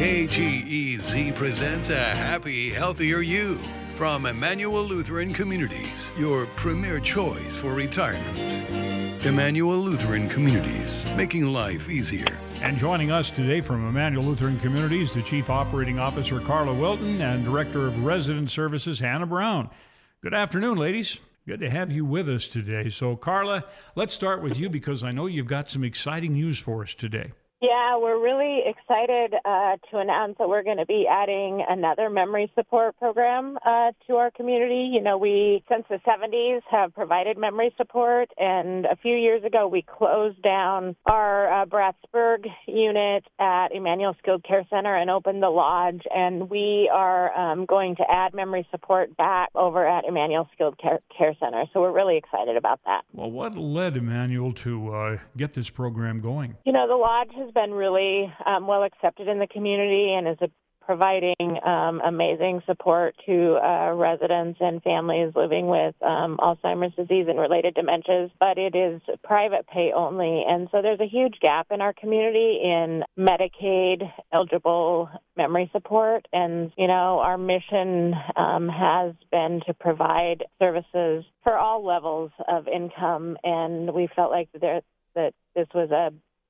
KGEZ presents A Happy, Healthier You from Emmanuel Lutheran Communities, your premier choice for retirement. Emmanuel Lutheran Communities, making life easier. And joining us today from Emmanuel Lutheran Communities, the Chief Operating Officer, Carla Wilton, and Director of Resident Services, Hannah Brown. Good afternoon, ladies. Good to have you with us today. So, Carla, let's start with you because I know you've got some exciting news for us today. Yeah, we're really excited to announce that we're going to be adding another memory support program to our community. You know, we, since the 70s, have provided memory support, and a few years ago we closed down our Brattsburg unit at Emmanuel Skilled Care Center and opened the lodge, and we are going to add memory support back over at Emmanuel Skilled Care Center. So we're really excited about that. Well, what led Emmanuel to get this program going? You know, the lodge has been really well accepted in the community and is providing amazing support to residents and families living with Alzheimer's disease and related dementias, but it is private pay only. And so there's a huge gap in our community in Medicaid eligible memory support. And, you know, our mission has been to provide services for all levels of income. And we felt like that this was a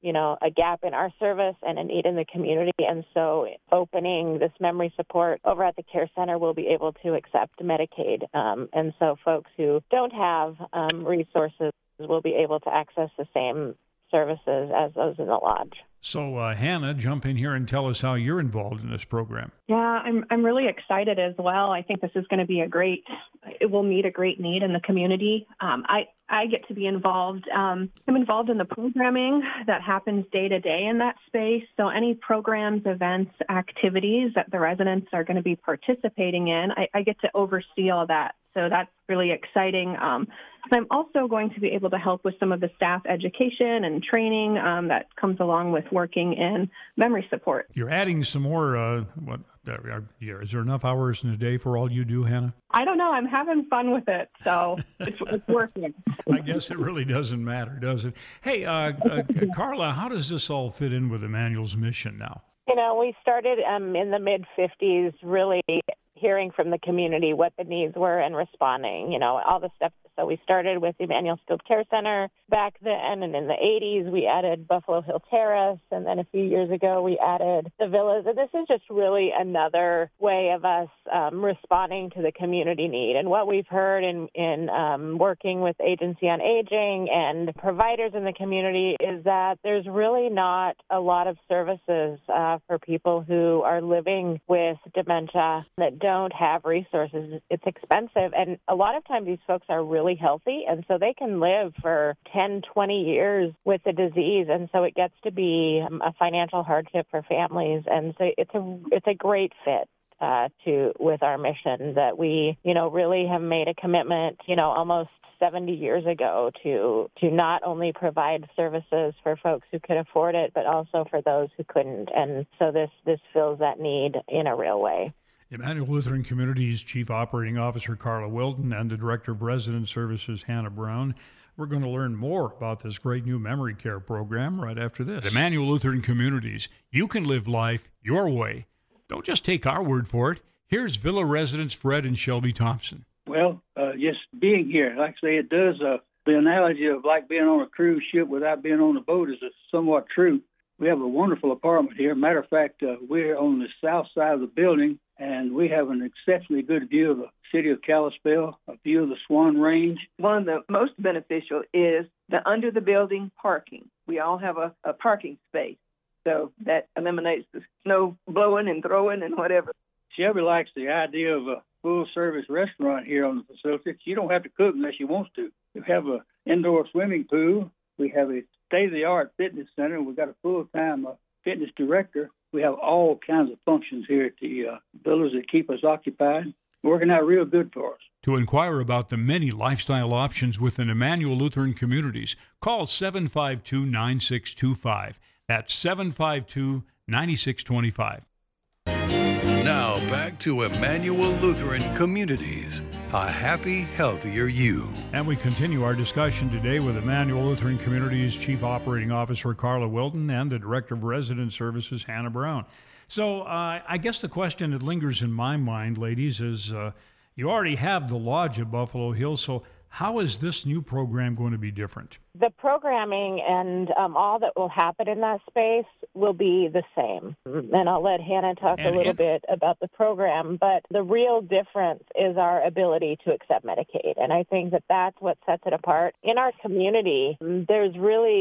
gap in our service and a need in the community. And so opening this memory support over at the care center will be able to accept Medicaid. And so folks who don't have resources will be able to access the same services as those in the lodge. So, Hannah, jump in here and tell us how you're involved in this program. Yeah, I'm really excited as well. I think this is going to be it will meet a great need in the community. I get to be involved. I'm involved in the programming that happens day to day in that space. So any programs, events, activities that the residents are going to be participating in, I get to oversee all that. So that's really exciting. I'm also going to be able to help with some of the staff education and training that comes along with working in memory support. You're adding some more, is there enough hours in a day for all you do, Hannah? I don't know. I'm having fun with it, so it's working. I guess it really doesn't matter, does it? Hey, Carla, how does this all fit in with Emmanuel's mission now? You know, we started in the mid-'50s really hearing from the community what the needs were and responding, you know, all the steps. So we started with Emmanuel Skilled Care Center back then, and in the 80s we added Buffalo Hill Terrace, and then a few years ago we added the villas. And this is just really another way of us responding to the community need. And what we've heard in working with Agency on Aging and providers in the community is that there's really not a lot of services for people who are living with dementia that don't have resources. It's expensive, and a lot of times these folks are really healthy, and so they can live for 10, 20 years with the disease, and so it gets to be a financial hardship for families. And so it's a great fit with our mission that we, you know, really have made a commitment, you know, almost 70 years ago to not only provide services for folks who could afford it, but also for those who couldn't. And so this fills that need in a real way. Emmanuel Lutheran Communities Chief Operating Officer Carla Wilton and the Director of Resident Services Hannah Brown. We're going to learn more about this great new memory care program right after this. Emmanuel Lutheran Communities, you can live life your way. Don't just take our word for it. Here's Villa residents Fred and Shelby Thompson. Well, just being here, like I say, it does, the analogy of like being on a cruise ship without being on a boat is somewhat true. We have a wonderful apartment here. Matter of fact, we're on the south side of the building, and we have an exceptionally good view of the city of Kalispell, a view of the Swan Range. One of the most beneficial is the under the building parking. We all have a parking space, so that eliminates the snow blowing and throwing and whatever. Shelby likes the idea of a full-service restaurant here on the facility. You don't have to cook unless you want to. We have an indoor swimming pool. We have a state-of-the-art fitness center. We've got a full-time fitness director. We have all kinds of functions here at the villas that keep us occupied, working out real good for us. To inquire about the many lifestyle options within Emmanuel Lutheran Communities, call 752-9625. That's 752-9625. Now back to Emmanuel Lutheran Communities. a happy, healthier you. And we continue our discussion today with Emmanuel Lutheran Communities Chief Operating Officer Carla Wilton and the Director of Resident Services Hannah Brown. So I guess the question that lingers in my mind, ladies, is you already have the lodge at Buffalo Hills, so how is this new program going to be different? The programming and all that will happen in that space will be the same. And I'll let Hannah talk a little bit about the program, but the real difference is our ability to accept Medicaid. And I think that that's what sets it apart. In our community, there's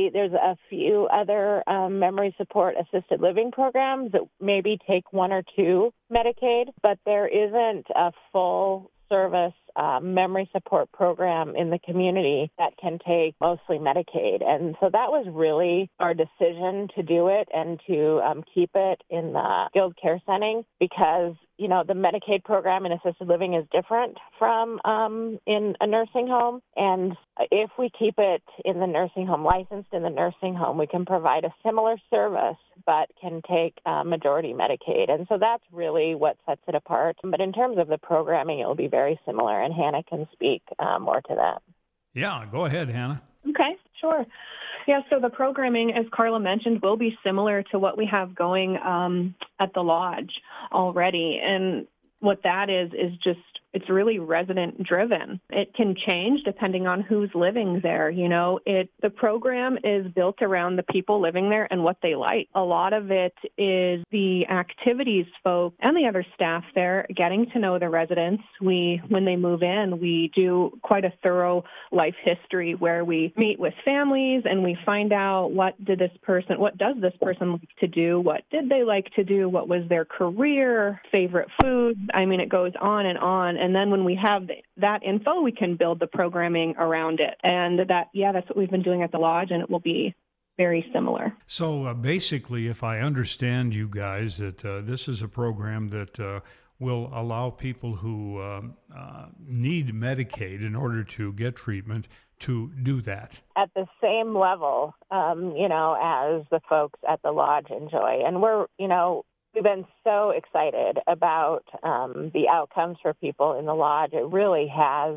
a few other memory support assisted living programs that maybe take one or two Medicaid, but there isn't a full service memory support program in the community that can take mostly Medicaid. And so that was really our decision to do it and to keep it in the skilled care setting because, you know, the Medicaid program in assisted living is different from in a nursing home. And if we keep it in the nursing home, licensed in the nursing home, we can provide a similar service but can take majority Medicaid. And so that's really what sets it apart. But in terms of the programming, it will be very similar, and Hannah can speak more to that. Yeah, go ahead, Hannah. Okay, sure. Yeah, so the programming, as Carla mentioned, will be similar to what we have going at the lodge already. And what that is just, it's really resident driven. It can change depending on who's living there. You know, the program is built around the people living there and what they like. A lot of it is the activities folk and the other staff there getting to know the residents. When they move in, we do quite a thorough life history where we meet with families and we find out what does this person like to do? What did they like to do? What was their career, favorite food? I mean, it goes on. And then when we have that info, we can build the programming around it. And that's what we've been doing at the lodge, and it will be very similar. So basically, if I understand you guys, that this is a program that will allow people who need Medicaid in order to get treatment to do that. At the same level, as the folks at the lodge enjoy. And we've been so excited about the outcomes for people in the lodge. It really has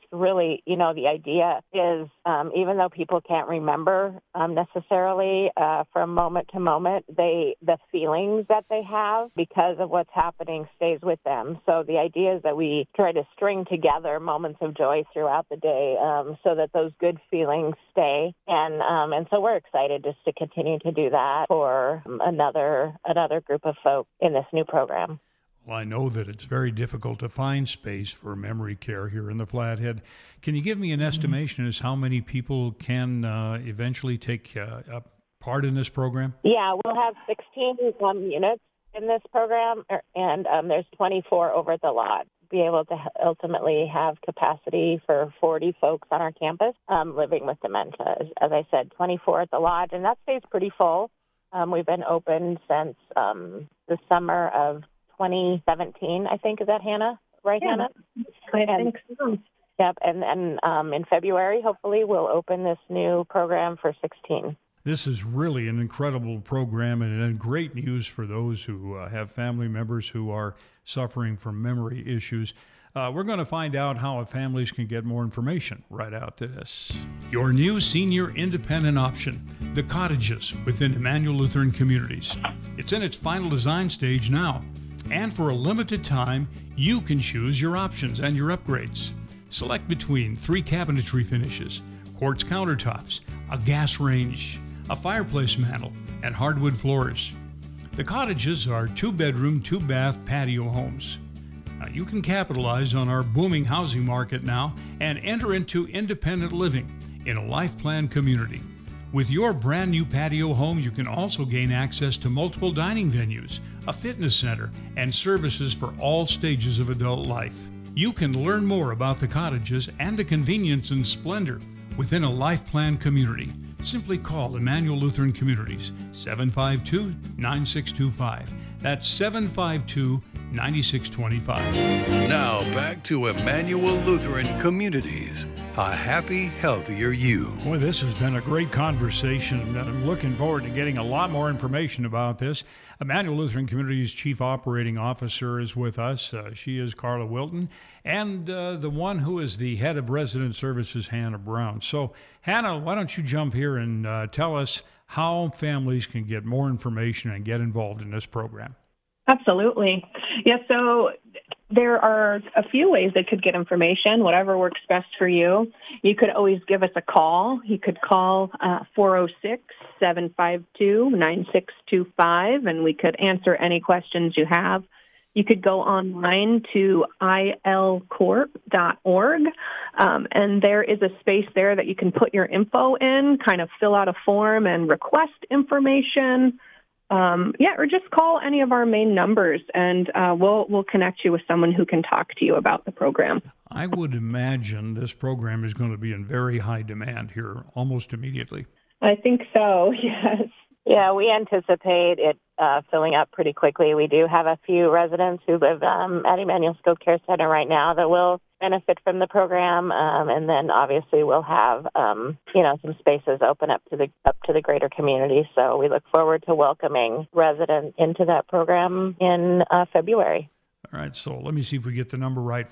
the idea is even though people can't remember necessarily from moment to moment, the feelings that they have because of what's happening stays with them. So the idea is that we try to string together moments of joy throughout the day so that those good feelings stay. And so we're excited just to continue to do that for another group of folks in this new program. Well, I know that it's very difficult to find space for memory care here in the Flathead. Can you give me an estimation as how many people can eventually take part in this program? Yeah, we'll have 16 units in this program, and there's 24 over at the lodge. Be able to ultimately have capacity for 40 folks on our campus living with dementia. As I said, 24 at the lodge, and that stays pretty full. We've been open since the summer of 2017, I think. Is that Hannah? Right, yeah, Hannah? I think so. Yep, and in February, hopefully, we'll open this new program for 16. This is really an incredible program and great news for those who have family members who are suffering from memory issues. We're going to find out how families can get more information right after this. Your new senior independent option, The Cottages, within Emmanuel Lutheran Communities. It's in its final design stage now, and for a limited time, you can choose your options and your upgrades. Select between 3 cabinetry finishes, quartz countertops, a gas range, a fireplace mantel, and hardwood floors. The Cottages are 2-bedroom, 2-bath patio homes. You can capitalize on our booming housing market now and enter into independent living in a life plan community. With your brand new patio home, you can also gain access to multiple dining venues, a fitness center, and services for all stages of adult life. You can learn more about the Cottages and the convenience and splendor within a life plan community. Simply call Emmanuel Lutheran Communities, 752-9625. That's 752-9625. Now back to Emmanuel Lutheran Communities. a happy, healthier you. Boy, this has been a great conversation, and I'm looking forward to getting a lot more information about this. Emmanuel Lutheran Community's Chief Operating Officer is with us. She is Carla Wilton, and the one who is the head of Resident Services, Hannah Brown. So, Hannah, why don't you jump here and tell us how families can get more information and get involved in this program? Absolutely. Yeah, so there are a few ways they could get information, whatever works best for you. You could always give us a call. You could call 406-752-9625, and we could answer any questions you have. You could go online to ilcorp.org, and there is a space there that you can put your info in, kind of fill out a form and request information. Or just call any of our main numbers, and we'll connect you with someone who can talk to you about the program. I would imagine this program is going to be in very high demand here almost immediately. I think so, yes. Yeah, we anticipate it filling up pretty quickly. We do have a few residents who live at Emmanuel Skilled Care Center right now that will benefit from the program, and then obviously we'll have some spaces open up to the greater community. So we look forward to welcoming residents into that program in February. All right, so let me see if we get the number right.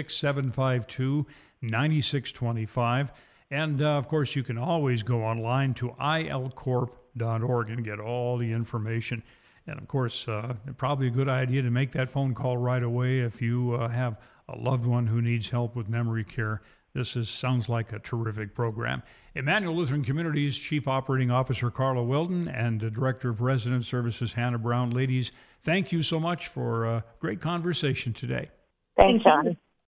406-752-9625. And, of course, you can always go online to ilcorp.org and get all the information. And, of course, probably a good idea to make that phone call right away if you have a loved one who needs help with memory care. This sounds like a terrific program. Emmanuel Lutheran Community's Chief Operating Officer, Carla Wilton, and Director of Resident Services, Hannah Brown. Ladies, thank you so much for a great conversation today. Thanks, John.